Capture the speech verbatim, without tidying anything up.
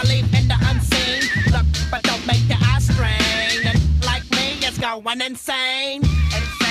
believe in the unseen. Look, but don't make your eyes strain. And like me, it's going insane. Insane.